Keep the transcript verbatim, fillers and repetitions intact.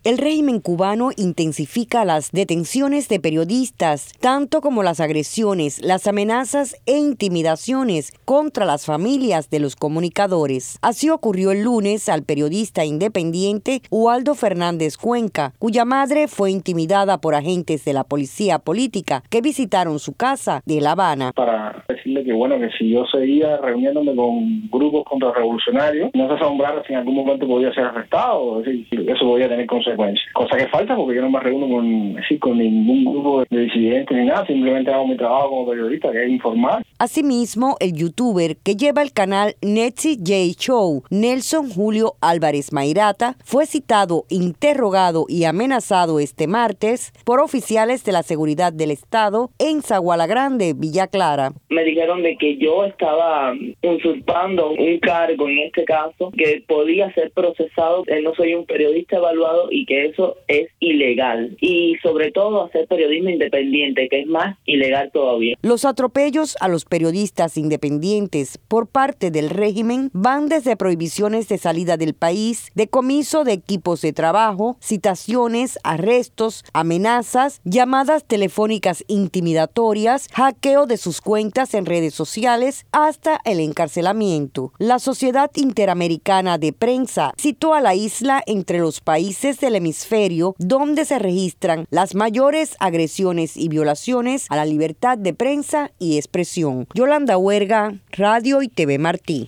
El régimen cubano intensifica las detenciones de periodistas, tanto como las agresiones, las amenazas e intimidaciones contra las familias de los comunicadores. Así ocurrió el lunes al periodista independiente Ubaldo Fernández Cuenca, cuya madre fue intimidada por agentes de la policía política que visitaron su casa de La Habana. Para decirle que bueno, que si yo seguía reuniéndome con grupos contrarrevolucionarios, no se asombrara si en algún momento podía ser arrestado, es decir, eso podía tener consecuencias. Cosa que falta porque yo no me reúno con, así, con ningún grupo de disidentes ni nada, simplemente hago mi trabajo como periodista, que es informar. Asimismo, el youtuber que lleva el canal Netsi J Show, Nelson Julio Álvarez Mairata, fue citado, interrogado y amenazado este martes por oficiales de la seguridad del Estado en Zaguala Grande, Villa Clara. Me dijeron de que yo estaba usurpando un cargo en este caso, que podía ser procesado, no soy un periodista evaluado y que eso es ilegal. Y sobre todo hacer periodismo independiente, que es más ilegal todavía. Los atropellos a los periodistas independientes por parte del régimen van desde prohibiciones de salida del país, decomiso de equipos de trabajo, citaciones, arrestos, amenazas, llamadas telefónicas intimidatorias, hackeo de sus cuentas en redes sociales, hasta el encarcelamiento. La Sociedad Interamericana de Prensa situó a la isla entre los países del hemisferio donde se registran las mayores agresiones y violaciones a la libertad de prensa y expresión. Yolanda Huerga, Radio y T V Martí.